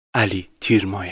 علی تیرمایه.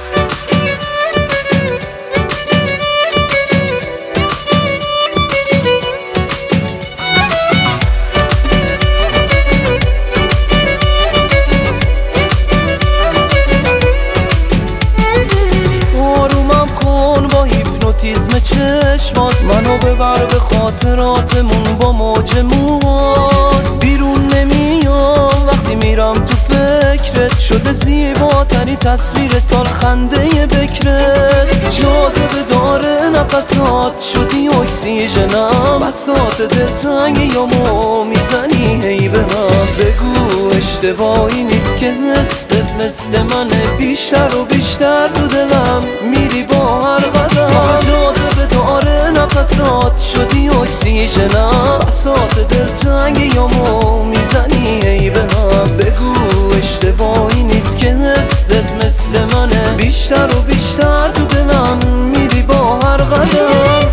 آرومم کن با هیپنوتیزم چشمات، منو ببر به خاطراتمون با موج موهات. بیرون نمیام وقتی میرم تو فکرت، شده زیباترین تصویر سال خنده بکرت. جاذبه داره نفسات، شدی اکسیژنم، بساط دلتنگی یامو میزنی هی به هم. بگو اشتباهی نیست که حست مثل منه، بیشتر و بیشتر تو دلم میری با هر قدم. جاذبه داره نفسات، شدی اکسیژنم، بساط دلتنگی یامو میزنی هی به هم. بگو اشتباهی نیست که حست مثل منه، بیشتر و بیشتر تو دلم میری با هر قدم.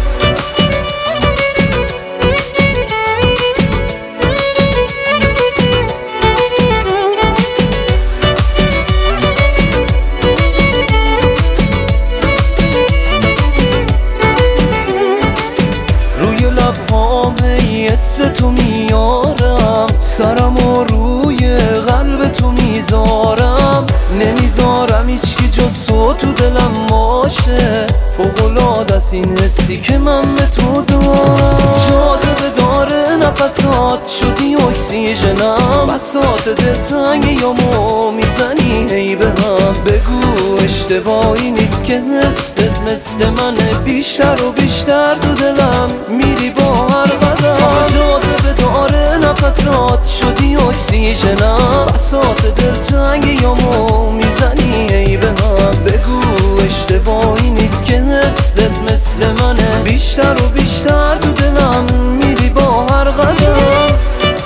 روی لبهام ای اسم تو میارم، سرمو روی قلب تو میذارم. نمیذارم هیچکی جز تو دلم باشه، فوق‌العاده است این حسی که من به تو دارم. جاذبه داره نفسات، شدی اکسیژنم، بساط دلتنگی یامو میزنی هی به هم. بگو اشتباهی نیست که حست مثل منه، بیشتر و بیشتر تو دلم میری با هر قدم. جاذبه داره نفسات، شدی اکسیژنم، بساط دلتنگی یامو میزنی هی به هم. بگو اشتباهی نیست که حست مثل منه، بیشتر و بیشتر تو دلم میری با هر قدم.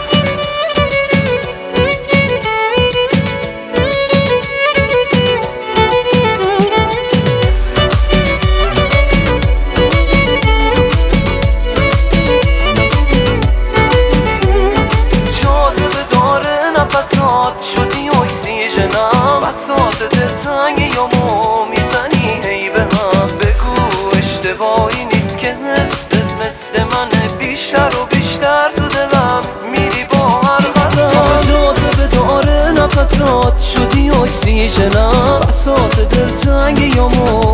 شدی اکسیژنم، بساط دلتنگی یامو میزنی هی به هم. بگو اشتباهی نیست که حست مثل منه، بیشتر و بیشتر تو دلم میری با هر قدم. جاذبه داره نفسات، شدی اکسیژنم، بساط دلتنگی یامو